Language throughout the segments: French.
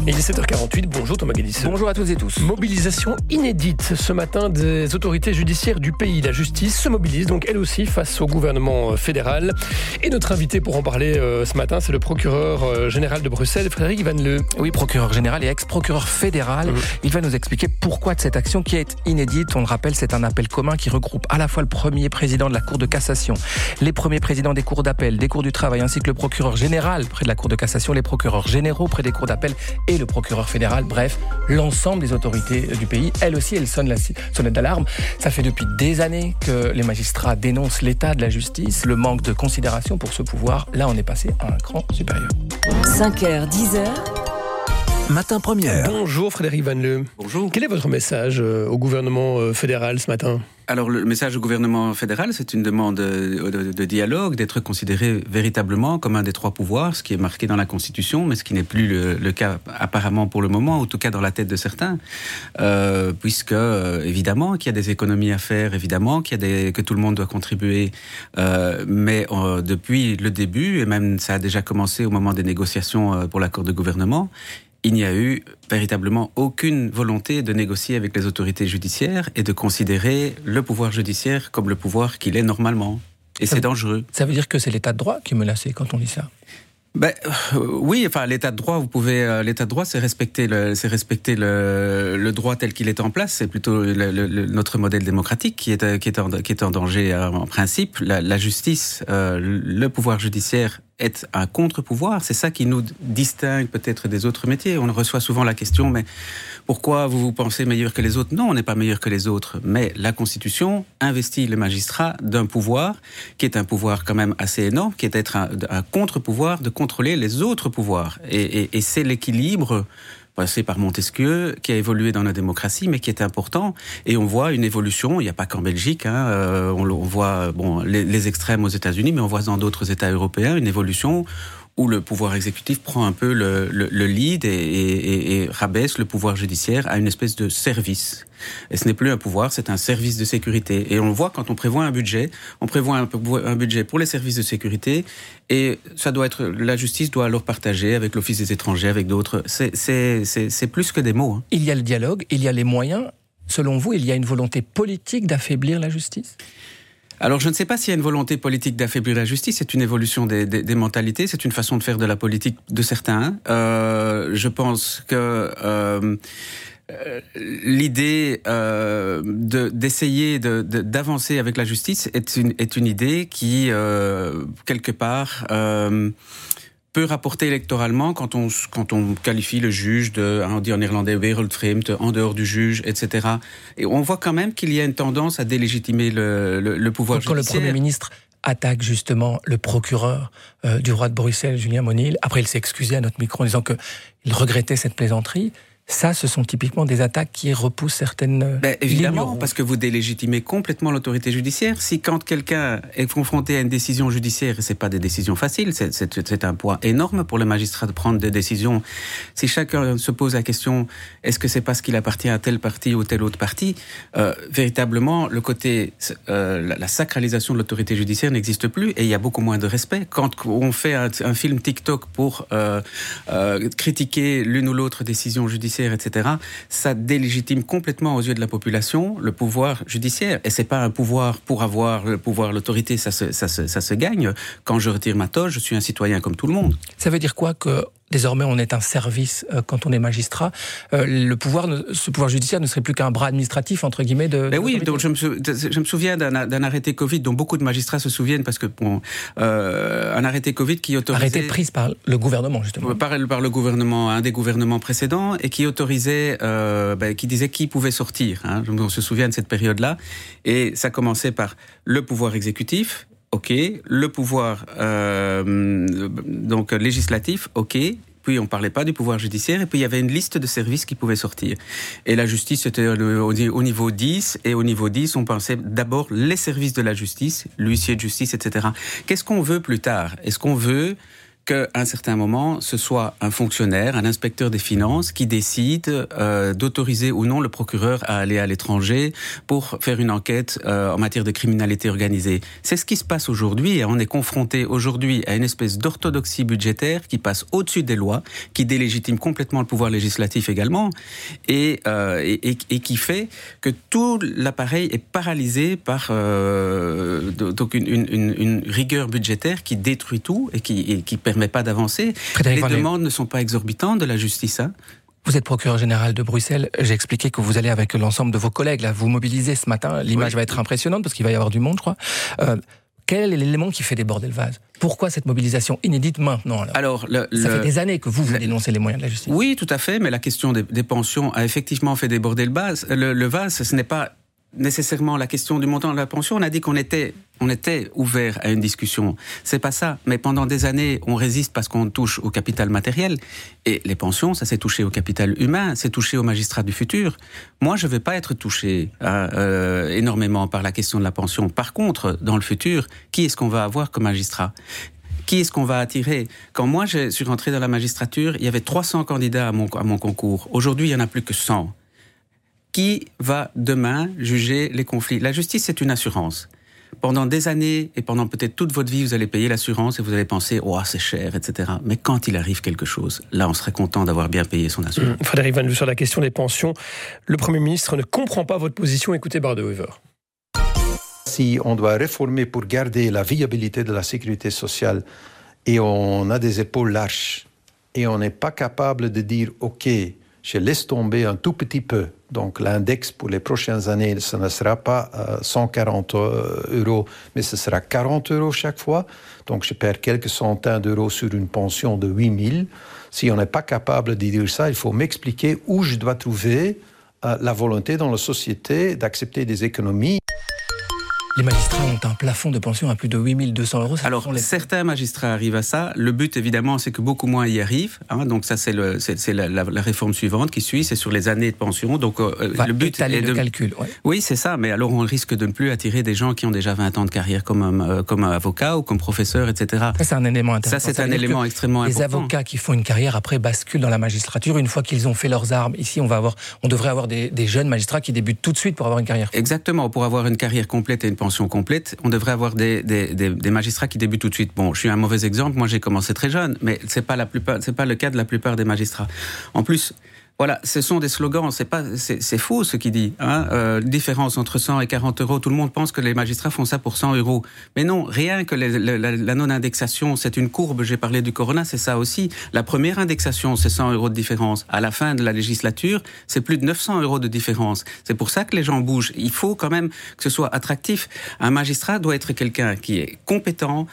Il est 7h48, bonjour Thomas Guélis. Bonjour à toutes et tous. Mobilisation inédite ce matin des autorités judiciaires du pays. La justice se mobilise donc elle aussi face au gouvernement fédéral. Et notre invité pour en parler ce matin, c'est le procureur général de Bruxelles, Frédéric Van Leu. Oui, procureur général et ex-procureur fédéral. Il va nous expliquer pourquoi de cette action qui est inédite. On le rappelle, c'est un appel commun qui regroupe à la fois le premier président de la Cour de cassation, les premiers présidents des cours d'appel, des cours du travail, ainsi que le procureur général près de la Cour de cassation, les procureurs généraux près des cours d'appel et le procureur fédéral, bref, l'ensemble des autorités du pays. Elle aussi, elle sonne la sonnette d'alarme. Ça fait depuis des années que les magistrats dénoncent l'état de la justice, le manque de considération pour ce pouvoir. Là, on est passé à un cran supérieur. 5h, 10h. Matin première. Bonjour Frédéric Van Leu. Bonjour. Quel est votre message au gouvernement fédéral ce matin ? Alors, le message au gouvernement fédéral, c'est une demande de dialogue, d'être considéré véritablement comme un des trois pouvoirs, ce qui est marqué dans la Constitution, mais ce qui n'est plus le cas apparemment pour le moment, en tout cas dans la tête de certains, puisque évidemment qu'il y a des économies à faire, évidemment que tout le monde doit contribuer, mais depuis le début, et même ça a déjà commencé au moment des négociations pour l'accord de gouvernement, il n'y a eu véritablement aucune volonté de négocier avec les autorités judiciaires et de considérer le pouvoir judiciaire comme le pouvoir qu'il est normalement. Et c'est dangereux. Ça veut dire que c'est l'état de droit qui est menacé quand on dit ça ? Oui, enfin, l'état de droit, l'état de droit, c'est respecter le droit tel qu'il est en place. C'est plutôt notre modèle démocratique qui est en danger en principe. La justice, le pouvoir judiciaire est un contre-pouvoir. C'est ça qui nous distingue peut-être des autres métiers. On reçoit souvent la question, mais pourquoi vous pensez meilleur que les autres ? Non, on n'est pas meilleur que les autres. Mais la Constitution investit le magistrat d'un pouvoir qui est un pouvoir quand même assez énorme, qui est d'être un contre-pouvoir, de contrôler les autres pouvoirs. Et c'est l'équilibre passé par Montesquieu, qui a évolué dans la démocratie, mais qui est important. Et on voit une évolution, il n'y a pas qu'en Belgique, on voit les extrêmes aux États-Unis, mais on voit dans d'autres États européens une évolution où le pouvoir exécutif prend un peu le lead et rabaisse le pouvoir judiciaire à une espèce de service. Et ce n'est plus un pouvoir, c'est un service de sécurité. Et on le voit quand on prévoit un budget, un budget pour les services de sécurité, et la justice doit alors partager avec l'Office des étrangers, avec d'autres. C'est plus que des mots. Il y a le dialogue, il y a les moyens. Selon vous, il y a une volonté politique d'affaiblir la justice ? Alors, je ne sais pas s'il y a une volonté politique d'affaiblir la justice. C'est une évolution des mentalités. C'est une façon de faire de la politique de certains. Je pense que l'idée d'essayer d'avancer avec la justice est une idée qui, quelque part, peut rapporter électoralement quand on qualifie le juge on dit en néerlandais wereldvreemd, en dehors du juge, etc. Et on voit quand même qu'il y a une tendance à délégitimer le pouvoir judiciaire. Quand le Premier ministre attaque justement le procureur du roi de Bruxelles, Julien Monil, après il s'est excusé à notre micro en disant qu'il regrettait cette plaisanterie. Ça, ce sont typiquement des attaques qui repoussent certaines évidemment, parce que vous délégitimez complètement l'autorité judiciaire. Si quand quelqu'un est confronté à une décision judiciaire, et c'est pas des décisions faciles, c'est un poids énorme pour les magistrats de prendre des décisions. Si chacun se pose la question, est-ce que c'est parce qu'il appartient à tel parti ou tel autre parti, véritablement, le côté, la sacralisation de l'autorité judiciaire n'existe plus et il y a beaucoup moins de respect. Quand on fait un film TikTok pour critiquer l'une ou l'autre décision judiciaire, etc., ça délégitime complètement aux yeux de la population le pouvoir judiciaire. Et c'est pas un pouvoir pour avoir le pouvoir, l'autorité, ça se gagne. Quand je retire ma toge, je suis un citoyen comme tout le monde. Ça veut dire quoi que désormais on est un service quand on est magistrat? Ce pouvoir judiciaire ne serait plus qu'un bras administratif, entre guillemets, oui, donc je me souviens d'un arrêté Covid dont beaucoup de magistrats se souviennent parce que un arrêté Covid qui autorisait... Arrêté prise par le gouvernement, justement. Par le gouvernement, un des gouvernements précédents, et qui autorisait, qui disait qui pouvait sortir. On se souvient de cette période-là. Et ça commençait par le pouvoir exécutif, ok, le pouvoir donc législatif, ok. Puis on parlait pas du pouvoir judiciaire, et puis il y avait une liste de services qui pouvaient sortir. Et la justice était au niveau 10, et au niveau 10, on pensait d'abord les services de la justice, l'huissier de justice, etc. Qu'est-ce qu'on veut plus tard ? Est-ce qu'on veut qu'à un certain moment, ce soit un fonctionnaire, un inspecteur des finances qui décide d'autoriser ou non le procureur à aller à l'étranger pour faire une enquête en matière de criminalité organisée. C'est ce qui se passe aujourd'hui et on est confronté aujourd'hui à une espèce d'orthodoxie budgétaire qui passe au-dessus des lois, qui délégitime complètement le pouvoir législatif également et qui fait que tout l'appareil est paralysé par donc une rigueur budgétaire qui détruit tout et qui permet pas d'avancer. Les demandes ne sont pas exorbitantes de la justice. Vous êtes procureur général de Bruxelles. J'ai expliqué que vous allez avec l'ensemble de vos collègues. Là, vous mobilisez ce matin. L'image va être impressionnante parce qu'il va y avoir du monde, je crois. Quel est l'élément qui fait déborder le vase ? Pourquoi cette mobilisation inédite maintenant ? Alors ça fait des années que vous dénoncez les moyens de la justice. Oui, tout à fait. Mais la question des pensions a effectivement fait déborder le vase. Ce n'est pas nécessairement la question du montant de la pension. On a dit qu'on était ouvert à une discussion. C'est pas ça. Mais pendant des années, on résiste parce qu'on touche au capital matériel. Et les pensions, ça s'est touché au capital humain, c'est touché aux magistrats du futur. Moi, je vais pas être touché énormément par la question de la pension. Par contre, dans le futur, qui est-ce qu'on va avoir comme magistrat ? Qui est-ce qu'on va attirer ? Quand moi, je suis rentré dans la magistrature, il y avait 300 candidats à mon concours. Aujourd'hui, il y en a plus que 100. Qui va demain juger les conflits ? La justice, c'est une assurance. Pendant des années et pendant peut-être toute votre vie, vous allez payer l'assurance et vous allez penser « Oh, c'est cher, etc. » Mais quand il arrive quelque chose, là, on serait content d'avoir bien payé son assurance. Frédéric Van Loo, sur la question des pensions, le Premier ministre ne comprend pas votre position. Écoutez Bart De Wever. Si on doit réformer pour garder la viabilité de la sécurité sociale et on a des épaules larges et on n'est pas capable de dire « Ok, je laisse tomber un tout petit peu », donc l'index pour les prochaines années, ce ne sera pas 140 €, mais ce sera 40 € chaque fois. Donc je perds quelques centaines d'euros sur une pension de 8 000. Si on n'est pas capable de dire ça, il faut m'expliquer où je dois trouver la volonté dans la société d'accepter des économies. Les magistrats ont un plafond de pension à plus de 8 200 €. Alors, certains magistrats arrivent à ça. Le but, évidemment, c'est que beaucoup moins y arrivent. Donc ça, c'est la réforme suivante qui suit. C'est sur les années de pension. Donc, le but est le calcul. Ouais. Oui, c'est ça. Mais alors, on risque de ne plus attirer des gens qui ont déjà 20 ans de carrière comme avocat ou comme professeur, etc. Ça, c'est un élément intéressant. Ça, c'est un élément extrêmement important. Les avocats qui font une carrière après basculent dans la magistrature une fois qu'ils ont fait leurs armes. Ici, on devrait avoir des jeunes magistrats qui débutent tout de suite pour avoir une carrière. Exactement. Pour avoir une carrière complète et une pension complète, on devrait avoir des magistrats qui débutent tout de suite. Bon, je suis un mauvais exemple, moi j'ai commencé très jeune, mais c'est pas le cas de la plupart des magistrats. En plus, voilà, ce sont des slogans, c'est faux ce qu'il dit. Différence entre 100 et 40 €, tout le monde pense que les magistrats font ça pour 100 €. Mais non, rien que la non-indexation, c'est une courbe, j'ai parlé du corona, c'est ça aussi. La première indexation, c'est 100 € de différence. À la fin de la législature, c'est plus de 900 € de différence. C'est pour ça que les gens bougent. Il faut quand même que ce soit attractif. Un magistrat doit être quelqu'un qui est compétent.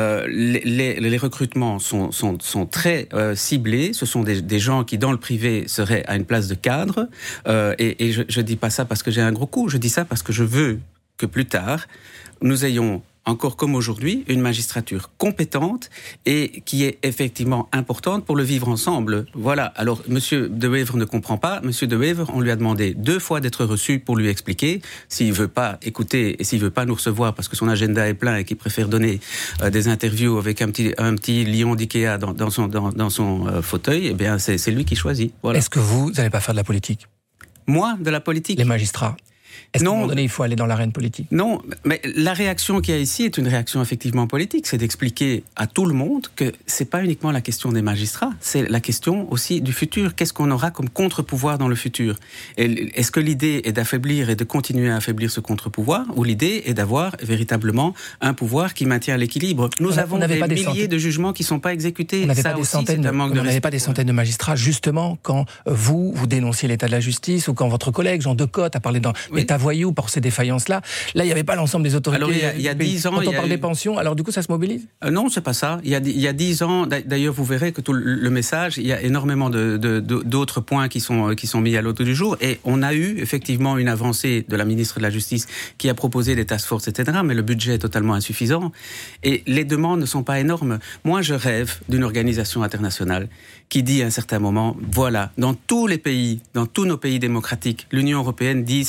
Les recrutements sont très ciblés. Ce sont des gens qui, dans le privé, seraient à une place de cadre. Et je dis pas ça parce que j'ai un gros coup. Je dis ça parce que je veux que plus tard, nous ayons encore comme aujourd'hui, une magistrature compétente et qui est effectivement importante pour le vivre ensemble. Voilà. Alors, Monsieur De Wever ne comprend pas. Monsieur De Wever, on lui a demandé 2 fois d'être reçu pour lui expliquer. S'il veut pas écouter et s'il veut pas nous recevoir parce que son agenda est plein et qu'il préfère donner des interviews avec un petit lion d'Ikea dans son fauteuil, eh bien, c'est lui qui choisit. Voilà. Est-ce que vous n'allez pas faire de la politique ? Moi, de la politique ? Les magistrats. Est-ce qu'à un moment donné, il faut aller dans l'arène politique ? Non, mais la réaction qu'il y a ici est une réaction effectivement politique. C'est d'expliquer à tout le monde que c'est pas uniquement la question des magistrats, c'est la question aussi du futur. Qu'est-ce qu'on aura comme contre-pouvoir dans le futur ? Et est-ce que l'idée est d'affaiblir et de continuer à affaiblir ce contre-pouvoir, ou l'idée est d'avoir véritablement un pouvoir qui maintient l'équilibre ? Nous avons des milliers de jugements qui sont pas exécutés. On n'avait pas des centaines de magistrats, justement, quand vous dénonciez l'état de la justice, ou quand votre collègue Jean Decotte a parlé d'un état voyou pour ces défaillances-là. Là, il n'y avait pas l'ensemble des autorités. Alors, il y a 10 ans... Quand on parle des pensions, alors du coup, ça se mobilise ? Non, c'est pas ça. Il y a 10 ans, d'ailleurs, vous verrez que tout le message, il y a énormément d'autres points qui sont mis à l'ordre du jour. Et on a eu, effectivement, une avancée de la ministre de la Justice qui a proposé des task force, etc. Mais le budget est totalement insuffisant. Et les demandes ne sont pas énormes. Moi, je rêve d'une organisation internationale qui dit à un certain moment, voilà, dans tous les pays, dans tous nos pays démocratiques, l'Union européenne dit, ben voilà,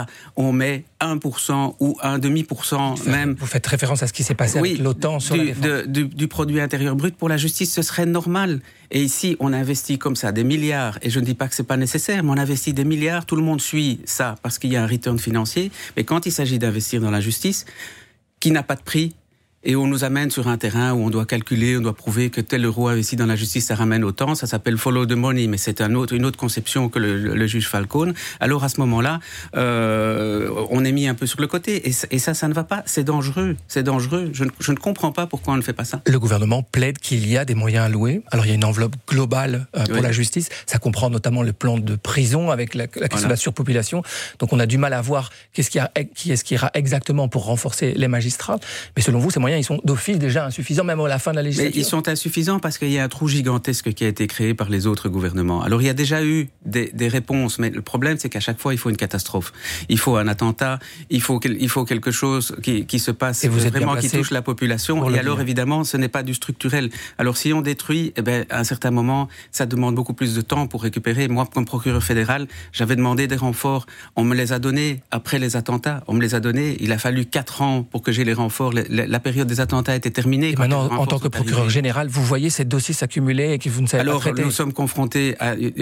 là, on met 1% ou un demi% même. Vous faites référence à ce qui s'est passé avec l'OTAN sur la défense. Du produit intérieur brut pour la justice, ce serait normal. Et ici, on investit comme ça des milliards, et je ne dis pas que c'est pas nécessaire, mais on investit des milliards, tout le monde suit ça parce qu'il y a un return financier. Mais quand il s'agit d'investir dans la justice, qui n'a pas de prix, et on nous amène sur un terrain où on doit calculer, on doit prouver que tel euro investi dans la justice, ça ramène autant. Ça s'appelle follow the money, mais c'est une autre conception que le juge Falcone. Alors à ce moment-là, on est mis un peu sur le côté. Et ça ne va pas. C'est dangereux. C'est dangereux. Je ne comprends pas pourquoi on ne fait pas ça. Le gouvernement plaide qu'il y a des moyens alloués. Alors il y a une enveloppe globale pour la justice. Ça comprend notamment le plan de prison avec la question de la surpopulation. Donc on a du mal à voir qui est-ce qui ira exactement pour renforcer les magistrats. Mais selon vous, ces moyens, ils sont d'office déjà insuffisants, même à la fin de la législature. Mais ils sont insuffisants parce qu'il y a un trou gigantesque qui a été créé par les autres gouvernements. Alors il y a déjà eu des réponses, mais le problème c'est qu'à chaque fois il faut une catastrophe. Il faut un attentat, il faut quelque chose qui se passe vraiment, qui touche la population. Et alors évidemment, ce n'est pas du structurel. Alors si on détruit, à un certain moment, ça demande beaucoup plus de temps pour récupérer. Moi, comme procureur fédéral, j'avais demandé des renforts. On me les a donnés après les attentats. On me les a donnés. Il a fallu 4 ans pour que j'ai les renforts. La période des attentats était terminée. Et maintenant, en tant que procureur général, vous voyez ces dossiers s'accumuler et que vous ne savez pas traiter. Alors, nous sommes confrontés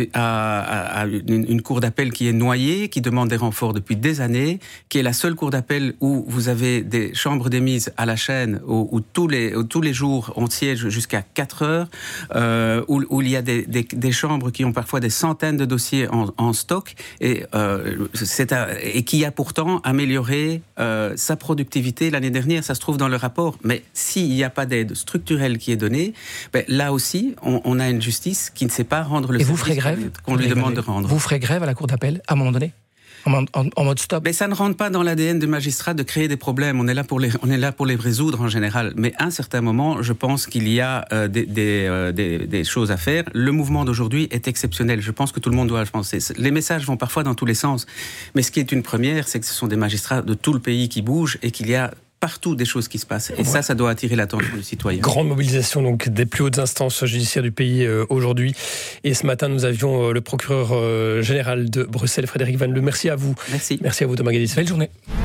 à une cour d'appel qui est noyée, qui demande des renforts depuis des années, qui est la seule cour d'appel où vous avez des chambres d'émise à la chaîne, où tous les jours on siège jusqu'à 4 heures, où il y a des chambres qui ont parfois des centaines de dossiers en stock, et qui a pourtant amélioré sa productivité l'année dernière. Ça se trouve dans le rapport. Mais s'il n'y a pas d'aide structurelle qui est donnée, là aussi, on a une justice qui ne sait pas rendre le service qu'on lui demande de rendre. Vous ferez grève à la cour d'appel, à un moment donné ? En mode stop. Mais ça ne rentre pas dans l'ADN du magistrat de créer des problèmes. On est là pour les résoudre en général. Mais à un certain moment, je pense qu'il y a des choses à faire. Le mouvement d'aujourd'hui est exceptionnel. Je pense que tout le monde doit le penser. Les messages vont parfois dans tous les sens. Mais ce qui est une première, c'est que ce sont des magistrats de tout le pays qui bougent et qu'il y a partout des choses qui se passent. Et ça doit attirer l'attention du citoyen. Grande mobilisation donc des plus hautes instances judiciaires du pays aujourd'hui. Et ce matin, nous avions le procureur général de Bruxelles, Frédéric Van Leu. Merci à vous. Merci. Merci à vous, Thomas Galis. Belle journée.